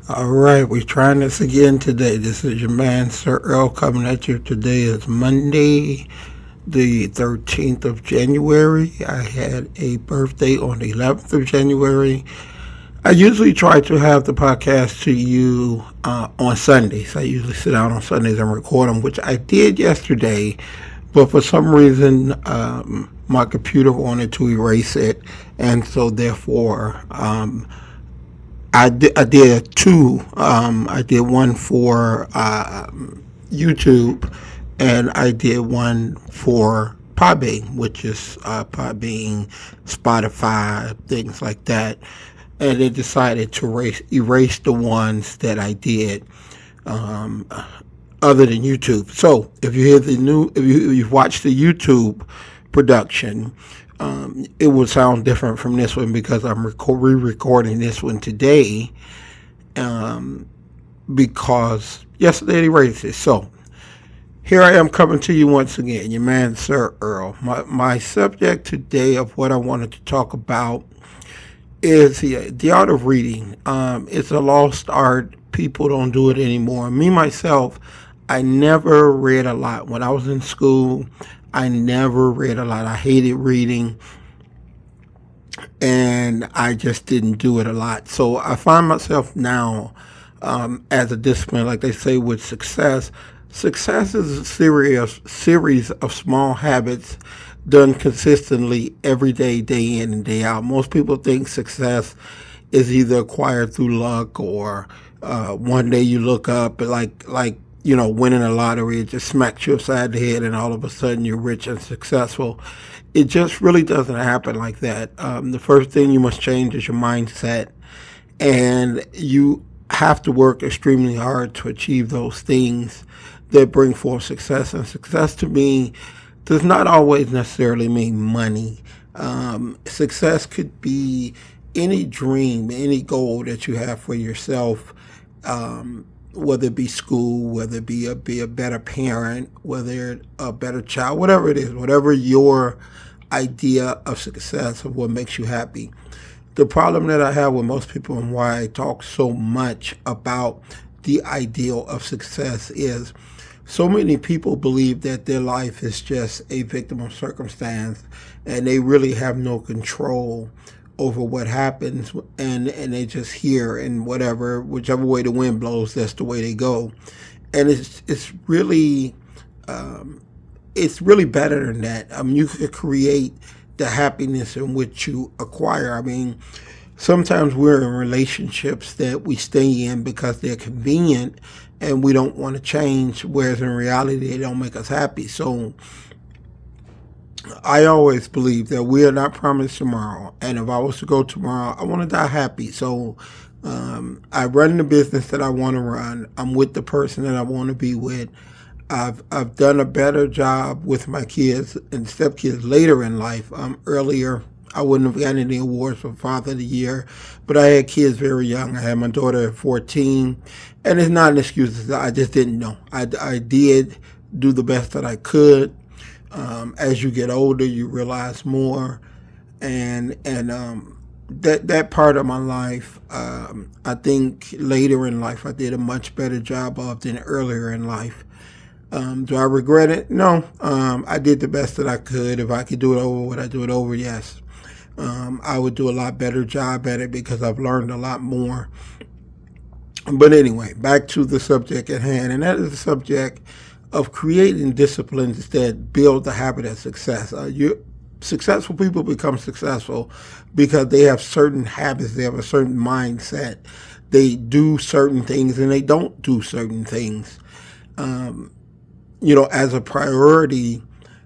All right, we're trying this again today. This is your man, Sir Earl, coming at you. Today is Monday, the 13th of January. I had a birthday on the 11th of January. I usually try to have the podcast to you on Sundays. I usually sit down on Sundays and record them, which I did yesterday, but for some reason, my computer wanted to erase it, and so therefore, I did two. I did one for YouTube, and I did one for Podbean, which is Podbean, Spotify, things like that. And they decided to erase the ones that I did um, other than YouTube. So if you hear if you've watched the YouTube production, it will sound different from this one because I'm re-recording this one today um, because yesterday they raised it. So here I am coming to you once again, your man, Sir Earl. My subject today of what I wanted to talk about is the art of reading. It's a lost art. People don't do it anymore. Me, myself, I never read a lot. When I was in school, I never read a lot. I hated reading, and I just didn't do it a lot. So I find myself now as a discipline, like they say with success. Success is a series of small habits done consistently every day, day in and day out. Most people think success is either acquired through luck or one day you look up winning a lottery, it just smacks you upside the head and all of a sudden you're rich and successful. It just really doesn't happen like that. The first thing you must change is your mindset, and you have to work extremely hard to achieve those things that bring forth success. And success to me does not always necessarily mean money. Success could be any dream, any goal that you have for yourself, whether it be school, whether it be a better parent, whether a better child, whatever it is, whatever your idea of success, of what makes you happy. The problem that I have with most people and why I talk so much about the ideal of success is so many people believe that their life is just a victim of circumstance and they really have no control over what happens, and they just hear and whichever way the wind blows, that's the way they go. And it's really better than that. You could create the happiness in which you acquire. Sometimes we're in relationships that we stay in because they're convenient and we don't want to change, whereas in reality they don't make us happy. So I always believe that we are not promised tomorrow, and if I was to go tomorrow, I want to die happy. So I run the business that I want to run. I'm with the person that I want to be with. I've done a better job with my kids and stepkids later in life. Earlier, I wouldn't have gotten any awards for Father of the Year, but I had kids very young. I had my daughter at 14, and it's not an excuse. I just didn't know. I did do the best that I could. As you get older, you realize more, and that part of my life, I think later in life I did a much better job of than earlier in life. Do I regret it? No. I did the best that I could. If I could do it over, would I do it over? Yes. I would do a lot better job at it because I've learned a lot more. But anyway, back to the subject at hand, and that is the subject of creating disciplines that build the habit of success. Successful people become successful because they have certain habits, they have a certain mindset. They do certain things and they don't do certain things. As a priority,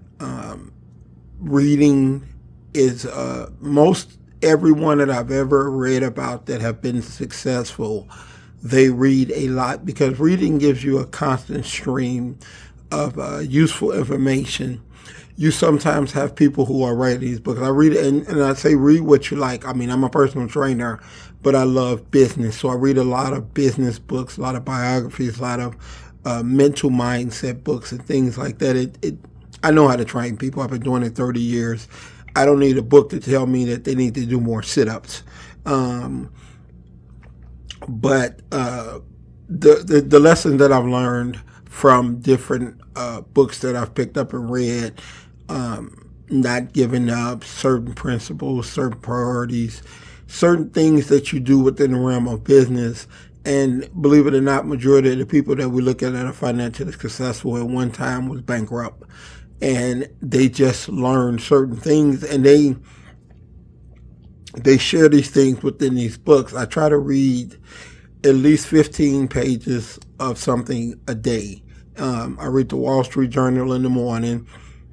reading is most everyone that I've ever read about that have been successful, they read a lot because reading gives you a constant stream of useful information. You sometimes have people who are writing these books. I read it, and I say read what you like. I'm a personal trainer, but I love business. So I read a lot of business books, a lot of biographies, a lot of mental mindset books and things like that. I know how to train people. I've been doing it 30 years. I don't need a book to tell me that they need to do more sit-ups. But the lesson that I've learned from different books that I've picked up and read, not giving up, certain principles, certain priorities, certain things that you do within the realm of business. And believe it or not, majority of the people that we look at that are financially successful at one time was bankrupt. And they just learned certain things, and they share these things within these books. I try to read at least 15 pages of something a day. I read the Wall Street Journal in the morning.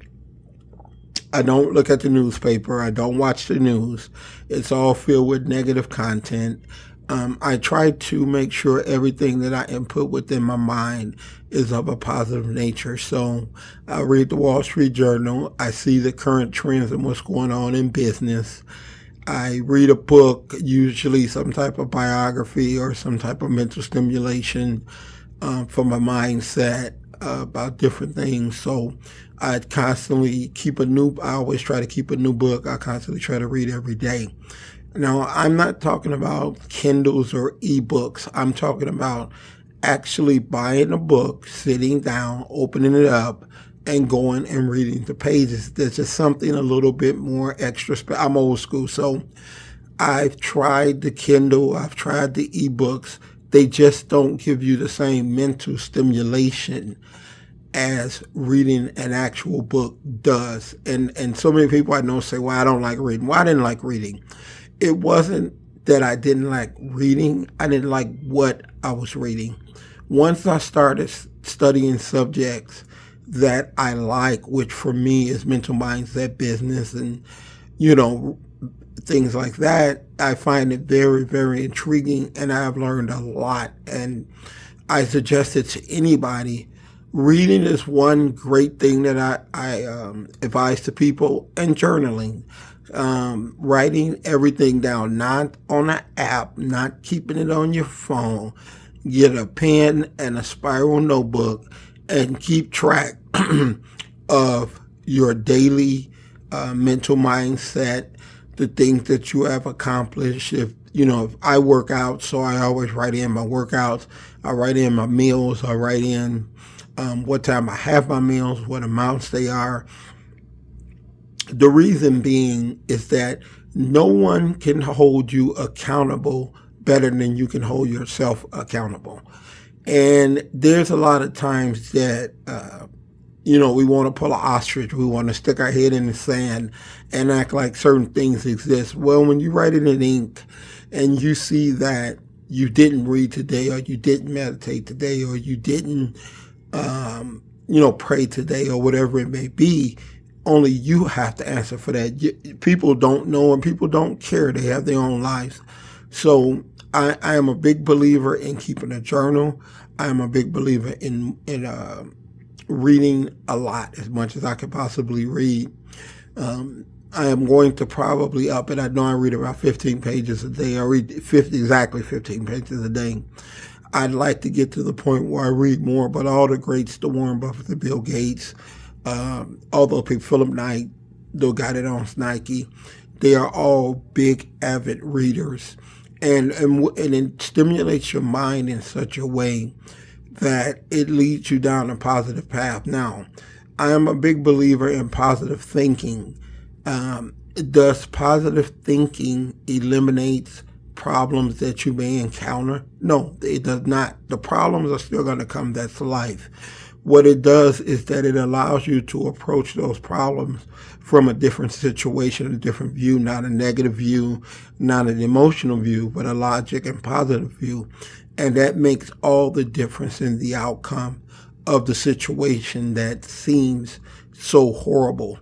I don't look at the newspaper. I don't watch the news. It's all filled with negative content. I try to make sure everything that I input within my mind is of a positive nature. So I read the Wall Street Journal. I see the current trends and what's going on in business. I read a book, usually some type of biography or some type of mental stimulation for my mindset about different things. So I constantly I always try to keep a new book. I constantly try to read every day. Now, I'm not talking about Kindles or ebooks. I'm talking about actually buying a book, sitting down, opening it up, and going and reading the pages. There's just something a little bit more extra. I'm old school, so I've tried the Kindle, I've tried the ebooks. They just don't give you the same mental stimulation as reading an actual book does. And so many people I know say, well, I don't like reading. Well, I didn't like reading. It wasn't that I didn't like reading. I didn't like what I was reading. Once I started studying subjects that I like, which for me is mental mindset, business, and, things like that, I find it very, very intriguing, and I've learned a lot. And I suggest it to anybody. Reading is one great thing that I advise to people, and journaling. Writing everything down, not on an app, not keeping it on your phone. Get a pen and a spiral notebook and keep track of your daily mental mindset, the things that you have accomplished. If I work out, so I always write in my workouts. I write in my meals. I write in what time I have my meals, what amounts they are. The reason being is that no one can hold you accountable better than you can hold yourself accountable. And there's a lot of times that, we want to pull an ostrich. We want to stick our head in the sand and act like certain things exist. Well, when you write it in ink and you see that you didn't read today, or you didn't meditate today, or you didn't, pray today, or whatever it may be, only you have to answer for that. People don't know, and people don't care. They have their own lives. So I am a big believer in keeping a journal. I am a big believer in reading a lot, as much as I could possibly read. I am going to probably up it. I know I read about 15 pages a day. I read exactly 15 pages a day. I'd like to get to the point where I read more, but all the greats, the Warren Buffett, the Bill Gates, all those people, Philip Knight, the guy that owns Nike, they are all big, avid readers. And it stimulates your mind in such a way that it leads you down a positive path. Now, I am a big believer in positive thinking. Does positive thinking eliminate problems that you may encounter? No, it does not. The problems are still going to come. That's life. What it does is that it allows you to approach those problems from a different situation, a different view, not a negative view, not an emotional view, but a logic and positive view. And that makes all the difference in the outcome of the situation that seems so horrible.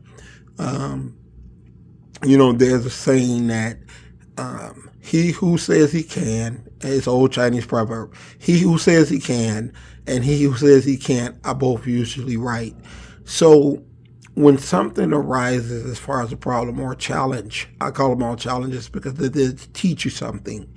There's a saying that he who says he can, it's an old Chinese proverb, he who says he can and he who says he can't are both usually right. So when something arises as far as a problem or a challenge, I call them all challenges because they teach you something.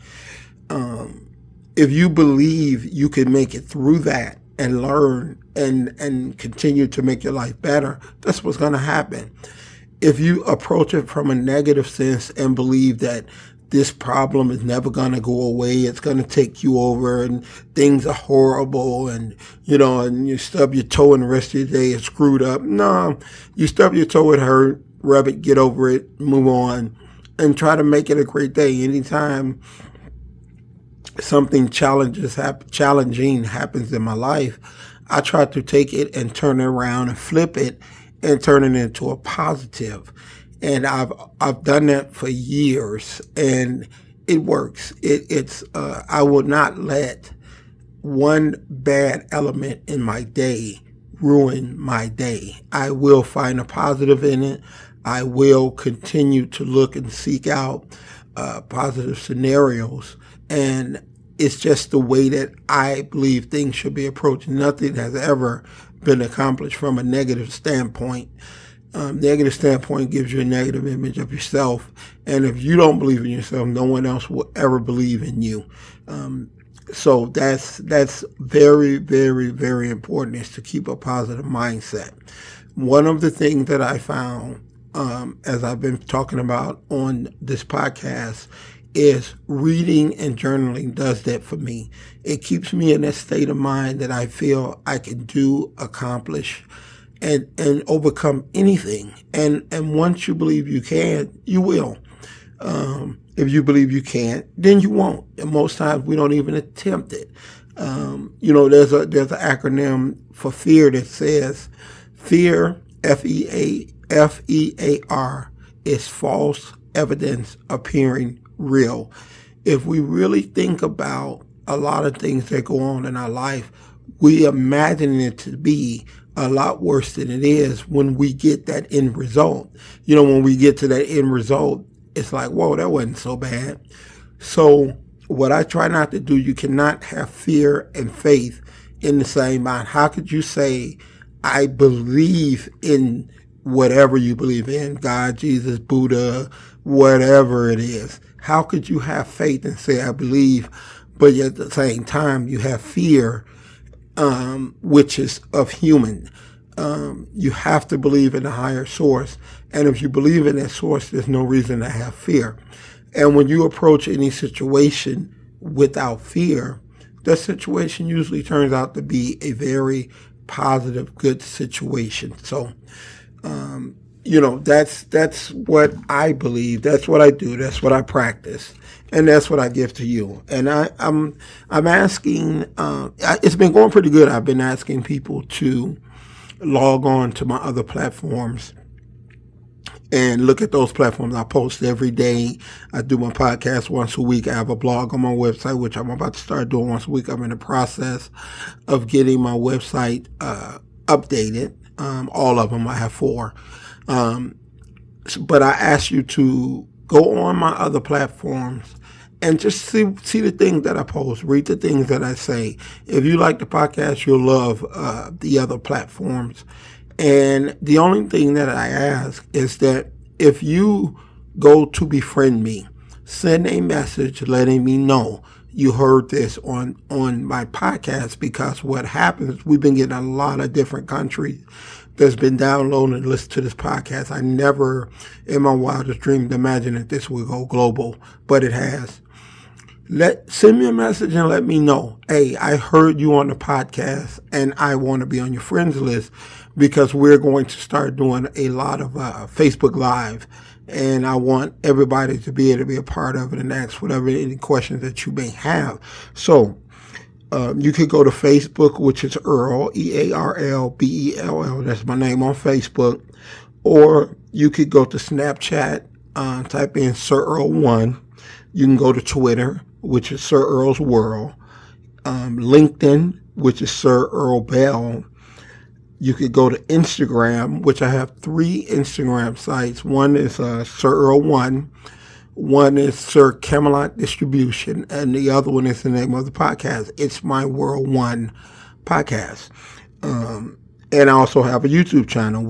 If you believe you can make it through that and learn and continue to make your life better, that's what's going to happen. If you approach it from a negative sense and believe that this problem is never going to go away. It's going to take you over, and things are horrible, and, and you stub your toe and the rest of your day is screwed up. No, you stub your toe, it hurt, rub it, get over it, move on, and try to make it a great day. Anytime something challenging happens in my life, I try to take it and turn it around and flip it and turn it into a positive. And I've done that for years, and it works. I will not let one bad element in my day ruin my day. I will find a positive in it. I will continue to look and seek out positive scenarios, and it's just the way that I believe things should be approached. Nothing has ever been accomplished from a negative standpoint. Negative standpoint gives you a negative image of yourself, and if you don't believe in yourself, no one else will ever believe in you. So that's very, very, very important, is to keep a positive mindset. One of the things that I found, as I've been talking about on this podcast, is reading and journaling does that for me. It keeps me in that state of mind that I feel I can do, accomplish, and overcome anything. And once you believe you can, you will. If you believe you can't, then you won't. And most times we don't even attempt it. There's an acronym for fear that says fear, FEAR, is false evidence appearing real. If we really think about a lot of things that go on in our life, we imagine it to be a lot worse than it is when we get that end result. When we get to that end result, it's like, whoa, that wasn't so bad. So what I try not to do, you cannot have fear and faith in the same mind. How could you say, I believe in whatever you believe in, God, Jesus, Buddha, whatever it is? How could you have faith and say, I believe, but yet at the same time you have fear, which is of human? You have to believe in a higher source. And if you believe in that source, there's no reason to have fear. And when you approach any situation without fear, that situation usually turns out to be a very positive, good situation. So, that's what I believe. That's what I do. That's what I practice. And that's what I give to you. And I'm asking, it's been going pretty good. I've been asking people to log on to my other platforms and look at those platforms. I post every day. I do my podcast once a week. I have a blog on my website, which I'm about to start doing once a week. I'm in the process of getting my website updated. All of them. I have 4. But I ask you to go on my other platforms and just see the things that I post, read the things that I say. If you like the podcast, you'll love the other platforms. And the only thing that I ask is that if you go to befriend me, send a message letting me know you heard this on my podcast, because what happens, we've been getting a lot of different countries that's been downloading and listening to this podcast. I never in my wildest dreams imagined that this would go global, but it has. Send me a message and let me know, hey, I heard you on the podcast and I want to be on your friends list, because we're going to start doing a lot of Facebook Live, and I want everybody to be able to be a part of it and ask any questions that you may have. So you could go to Facebook, which is Earl, EARLBELL. That's my name on Facebook. Or you could go to Snapchat, type in Sir Earl 1. You can go to Twitter, which is Sir Earl's World. LinkedIn, which is Sir Earl Bell. You could go to Instagram, which I have 3 Instagram sites. One is Sir Earl 1. One is Sir Camelot Distribution. And the other one is the name of the podcast. It's My World 1 podcast. And I also have a YouTube channel.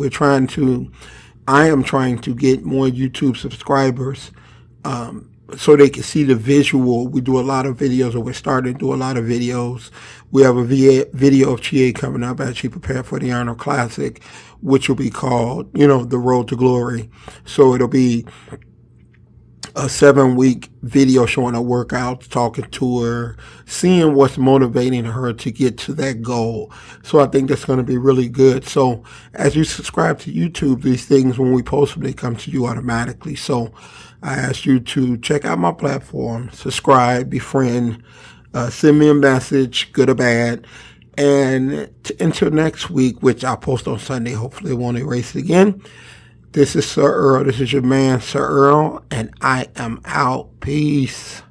I am trying to get more YouTube subscribers, so they can see the visual. We do a lot of videos, or we're starting to do a lot of videos. We have a video of Chie coming up as she prepared for the Arnold Classic, which will be called, The Road to Glory. So it'll be a 7-week video showing her workouts, talking to her, seeing what's motivating her to get to that goal. So I think that's going to be really good. So as you subscribe to YouTube, these things, when we post them, they come to you automatically. So I ask you to check out my platform, subscribe, befriend, send me a message, good or bad. And until next week, which I'll post on Sunday, hopefully it won't erase it again. This is Sir Earl. This is your man, Sir Earl, and I am out. Peace.